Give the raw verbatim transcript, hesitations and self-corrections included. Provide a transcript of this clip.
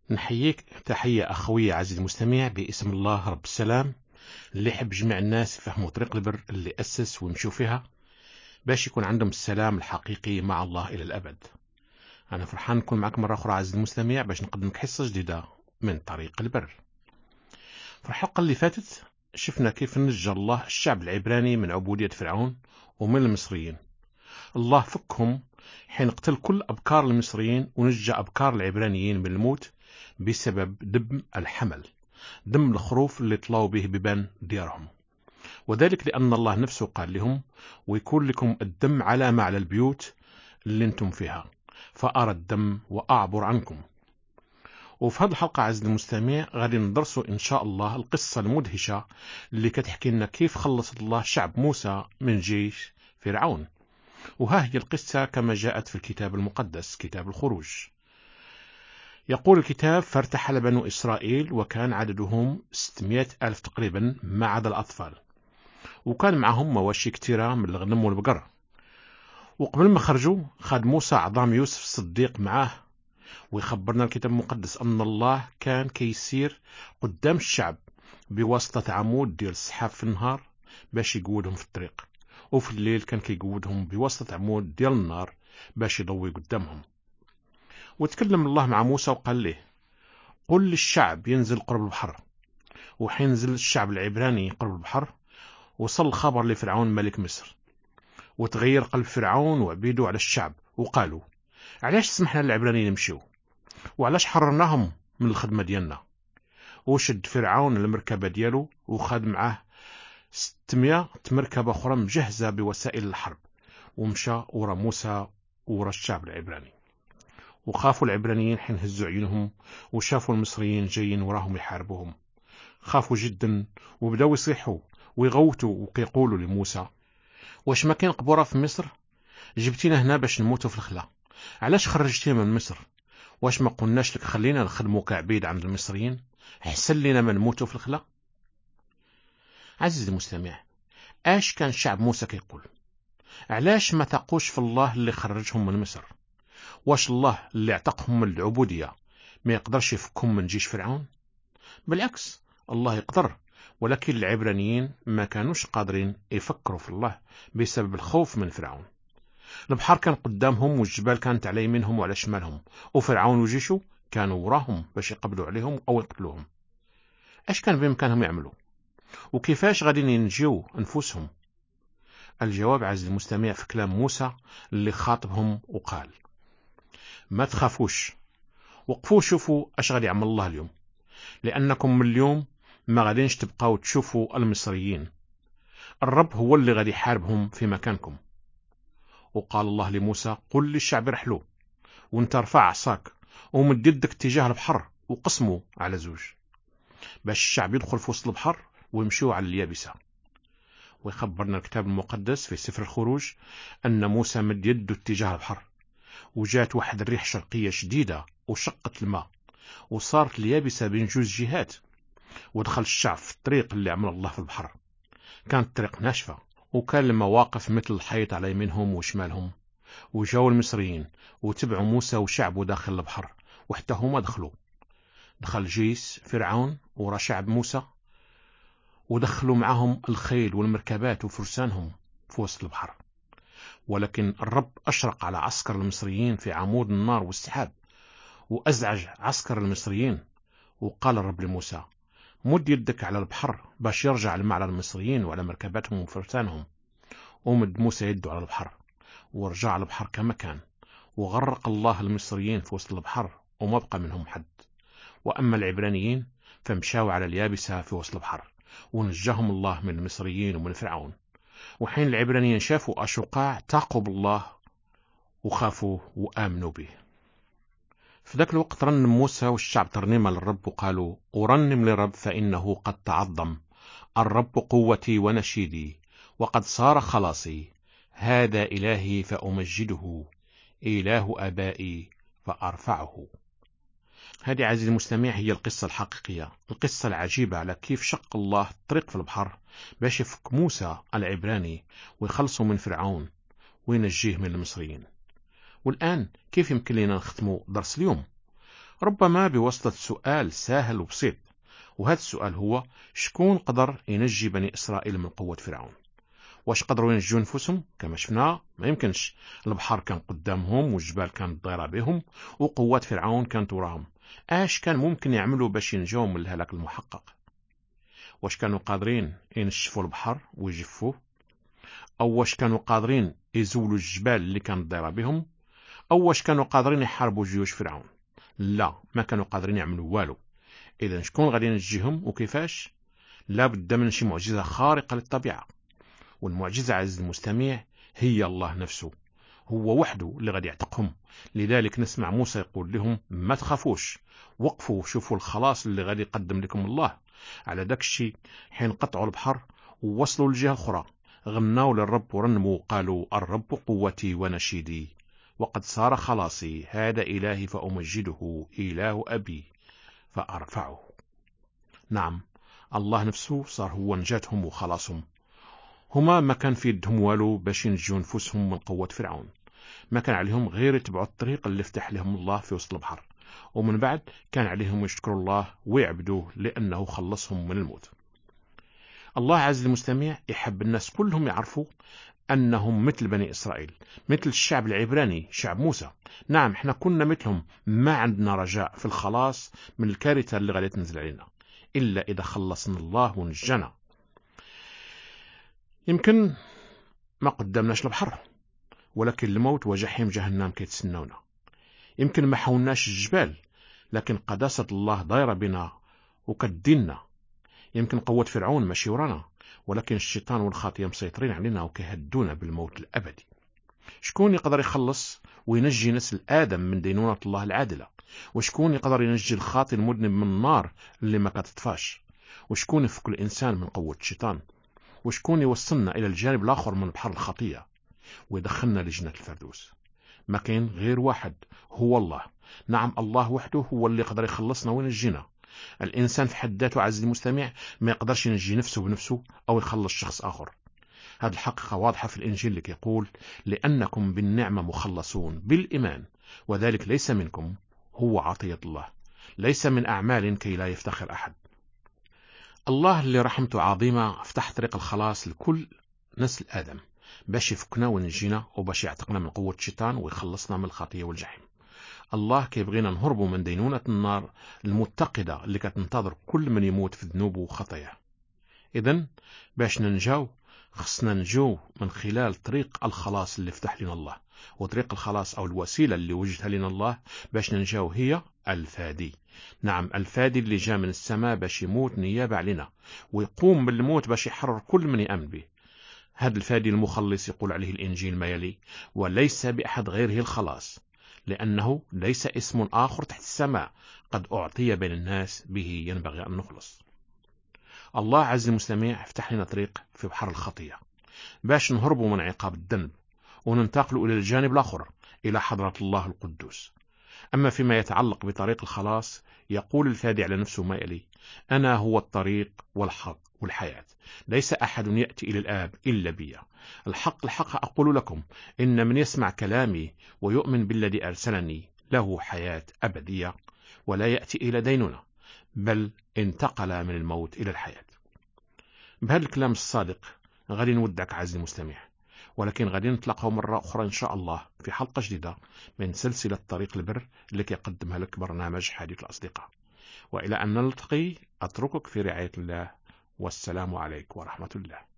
نحييك تحية أخوية عزيزي المستمع باسم الله رب السلام اللي يحب جميع الناس يفهموا طريق البر اللي أسس ويمشوا فيها باش يكون عندهم السلام الحقيقي مع الله إلى الأبد. أنا فرحان نكون معك مرة أخرى عزيزي المستمع باش نقدم لك حصة جديدة من طريق البر. في الحلقة اللي فاتت شفنا كيف نجى الله الشعب العبراني من عبودية فرعون ومن المصريين. الله فكهم حين قتل كل أبكار المصريين ونجى أبكار العبرانيين من الموت بسبب دم الحمل، دم الخروف اللي طلعوا به ببان ديارهم، وذلك لأن الله نفسه قال لهم ويكون لكم الدم علامة على البيوت اللي انتم فيها فأرى الدم وأعبر عنكم. وفي هذه الحلقة عزيزي المستمع غادي ندرسوا إن شاء الله القصة المدهشة اللي كتحكي لنا كيف خلصت الله شعب موسى من جيش فرعون. وها هي القصة كما جاءت في الكتاب المقدس كتاب الخروج. يقول الكتاب: فارتحل بنو إسرائيل وكان عددهم ستمائة ألف تقريبا ما عدا الأطفال، وكان معهم مواشي كثيرة من الغنم والبقر. وقبل ما خرجوا خد موسى عظام يوسف الصديق معاه، ويخبرنا الكتاب المقدس أن الله كان كيسير قدام الشعب بواسطة عمود ديال السحاب في النهار باش يقودهم في الطريق، وفي الليل كان كيقودهم بواسطة عمود ديال النار باش يضوي قدامهم. وتكلم الله مع موسى وقال له: قل للشعب ينزل قرب البحر. وحين نزل الشعب العبراني قرب البحر وصل الخبر لفرعون ملك مصر، وتغير قلب فرعون وعبيده على الشعب وقالوا: علاش سمحنا للعبرانيين يمشيو؟ وعلاش حررناهم من الخدمة ديالنا؟ وشد فرعون المركبة ديالو وخد معاه ستمائة مركبة أخرى مجهزة بوسائل الحرب، ومشى ورا موسى ورا الشعب العبراني. وخافوا العبرانيين حين هزوا عيونهم وشافوا المصريين جايين وراهم يحاربوهم، خافوا جدا وبداو يصيحوا ويغوتوا وكيقولوا لموسى: واش ما كاين قبورة في مصر؟ جبتينا هنا باش نموتوا في الخلا، علاش خرجتينا من مصر؟ واش ما قلناش لك خلينا نخدموا كعبيد عند المصريين؟ احسن لنا ما نموتوا في الخلا. عزيزي المستمع، اش كان شعب موسى كيقول؟ علاش ما تقوش في الله اللي خرجهم من مصر؟ واش الله اللي اعتقهم من العبودية ما يقدرش يفكهم من جيش فرعون؟ بالعكس، الله يقدر، ولكن العبرانيين ما كانوش قادرين يفكروا في الله بسبب الخوف من فرعون. البحر كان قدامهم والجبال كانت على يمينهم وعلى شمالهم، وفرعون وجيشه كانوا وراهم باش يقبضوا عليهم أو يقتلوهم. اش كان بإمكانهم يعملوا؟ وكيفاش غادي ينجيو أنفسهم؟ الجواب عزيزي المستمع في كلام موسى اللي خاطبهم وقال: ما تخافوش، وقفوا شوفوا اش غادي يعمل الله اليوم، لأنكم من اليوم ما غادينش تبقاو تشوفوا المصريين، الرب هو اللي غادي يحاربهم في مكانكم. وقال الله لموسى: قل للشعب رحلوا، وانت ارفع عصاك ومد يدك اتجاه البحر وقسموا على زوج باش الشعب يدخل في وسط البحر ويمشوا على اليابسة. ويخبرنا الكتاب المقدس في سفر الخروج أن موسى مد يده اتجاه البحر، وجات واحد الريح شرقية شديدة وشقت الماء وصارت اليابسة بين جوز جهات، ودخل الشعب في الطريق اللي عمل الله في البحر. كانت الطريق ناشفة وكان المواقف مثل الحيط على يمينهم وشمالهم. وجاو المصريين وتبعوا موسى وشعبه داخل البحر، وحتى هما دخلوا. دخل جيش فرعون ورا شعب موسى، ودخلوا معهم الخيل والمركبات وفرسانهم في وسط البحر. ولكن الرب أشرق على عسكر المصريين في عمود النار والسحاب، وأزعج عسكر المصريين. وقال الرب لموسى: مد يدك على البحر باش يرجع الماء على المصريين وعلى مركباتهم وفرسانهم. ومد موسى يده على البحر ورجع البحر كما كان، وغرق الله المصريين في وسط البحر وما بقى منهم حد. وأما العبرانيين فمشاوا على اليابسة في وسط البحر، ونجاهم الله من المصريين ومن فرعون. وحين العبرانيين شافوا أشقاع تاقوا بالله وخافوا وآمنوا به. في ذاك الوقت رنم موسى والشعب ترنيمة للرب وقالوا: أرنم لرب فإنه قد تعظم، الرب قوتي ونشيدي وقد صار خلاصي، هذا إلهي فأمجده، إله آبائي فأرفعه. هذه عزيزي المستمع هي القصة الحقيقية، القصة العجيبة على كيف شق الله الطريق في البحر باش يفك موسى العبراني ويخلصوا من فرعون وينجيه من المصريين. والآن كيف يمكن لنا نختموا درس اليوم؟ ربما بواسطة سؤال سهل وبسيط، وهذا السؤال هو: شكون قدر ينجي بني إسرائيل من قوة فرعون؟ واش قدروا ينجوا نفسهم؟ كما شفنا ما يمكنش، البحر كان قدامهم والجبال كانت ضارة بهم وقوات فرعون كانت وراهم. اش كان ممكن يعملوا باش ينجوا من الهلاك المحقق؟ واش كانوا قادرين ينشفوا البحر ويجفوه؟ او واش كانوا قادرين يزولوا الجبال اللي كانت ضارة بهم؟ او واش كانوا قادرين يحاربوا جيوش فرعون؟ لا، ما كانوا قادرين يعملوا والو. اذا شكون غادي ينجيهم وكيفاش؟ لا بد من شي معجزة خارقة للطبيعة، والمعجزة عز المستمع هي الله نفسه، هو وحده اللي غادي يعتقهم. لذلك نسمع موسى يقول لهم: ما تخافوش، وقفوا شوفوا الخلاص اللي غادي يقدم لكم الله. على داك الشيء حين قطعوا البحر ووصلوا لجهة أخرى، غنوا للرب ورنموا قالوا: الرب قوتي ونشيدي، وقد صار خلاصي، هذا إلهي فأمجده، إله أبي فأرفعه. نعم، الله نفسه صار هو نجاتهم وخلاصهم. هما ما كان في يدهم والو باش ينجوا نفسهم من قوة فرعون، ما كان عليهم غير يتبعوا الطريق اللي فتح لهم الله في وسط البحر، ومن بعد كان عليهم يشكروا الله ويعبدوه لأنه خلصهم من الموت. الله عز المستمع يحب الناس كلهم يعرفوا أنهم مثل بني إسرائيل، مثل الشعب العبراني، شعب موسى. نعم، احنا كنا مثلهم، ما عندنا رجاء في الخلاص من الكارثة اللي غادي تنزل علينا إلا إذا خلصنا الله ونجنا. يمكن ما قدامناش البحر، ولكن الموت وجحيم جهنم كيتسناونا. يمكن ما حولناش الجبال، لكن قداسة الله دايرة بنا وكديننا. يمكن قوة فرعون ماشي ورانا، ولكن الشيطان والخطية مسيطرين علينا وكيهدونا بالموت الأبدي. شكون يقدر يخلص وينجي نسل آدم من دينونة الله العادلة؟ وشكون يقدر ينجي الخاطي المذنب من النار اللي ما كتطفاش؟ وشكون يفك الإنسان من قوة الشيطان؟ وشكون يوصلنا إلى الجانب الآخر من بحر الخطية ويدخلنا لجنة الفردوس؟ ما كاين غير واحد، هو الله. نعم، الله وحده هو اللي يقدر يخلصنا وينجينا. الإنسان في حد ذاته عز المستمع ما يقدرش ينجي نفسه بنفسه أو يخلص شخص آخر. هذه الحقيقة واضحة في الإنجيل اللي يقول: لأنكم بالنعمة مخلصون بالإيمان، وذلك ليس منكم، هو عطية الله، ليس من أعمال كي لا يفتخر أحد. الله اللي رحمته عظيمة فتح طريق الخلاص لكل نسل آدم باش يفكنا ونجينا وباش يعتقنا من قوة الشيطان ويخلصنا من الخطية والجحيم. الله كيبغينا نهربوا من دينونة النار المتقدة اللي كتنتظر كل من يموت في ذنوبه وخطاياه. إذن باش ننجاو خصنا نجو من خلال طريق الخلاص اللي فتح لنا الله، وطريق الخلاص أو الوسيلة اللي وجدها لنا الله باش ننجاو هي الفادي. نعم، الفادي اللي جاء من السماء باش يموت نيابة علينا ويقوم بالموت باش يحرر كل من يأمن به. هذا الفادي المخلص يقول عليه الإنجيل ما يلي: وليس بأحد غيره الخلاص، لأنه ليس اسم آخر تحت السماء قد أعطي بين الناس به ينبغي أن نخلص. الله عز المستمع افتح لنا طريق في بحر الخطية باش نهربوا من عقاب الذنب وننتقلوا إلى الجانب الآخر، إلى حضرة الله القدوس. أما فيما يتعلق بطريق الخلاص يقول الفادي على نفسه ما يلي: أنا هو الطريق والحق والحياة، ليس أحد يأتي إلى الآب إلا بي. الحق الحق أقول لكم، إن من يسمع كلامي ويؤمن بالذي أرسلني له حياة أبدية، ولا يأتي إلى دينونة، بل انتقل من الموت إلى الحياة. بهذا الكلام الصادق غادي نودعك عزيزي المستمع، ولكن غادي نتلاقاو مرة أخرى إن شاء الله في حلقة جديدة من سلسلة طريق البر اللي كيقدمها لك برنامج حديث الأصدقاء. وإلى أن نلتقي أتركك في رعاية الله، والسلام عليكم ورحمة الله.